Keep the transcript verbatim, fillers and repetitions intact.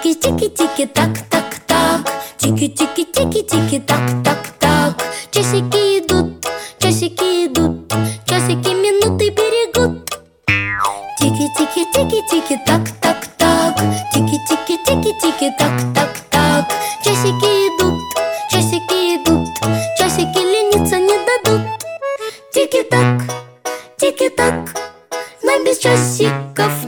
Тики-тики-тики, так-так-так. Тики-тики-тики-тики, так-так-так. Часики идут, часики идут, часики минуты берегут. Тики-тики-тики-тики, так-так-так. Тики-тики-тики-тики, так-так-так. Часики идут, часики идут, часики лениться не дадут. Тики-так, тики-так, нам без часиков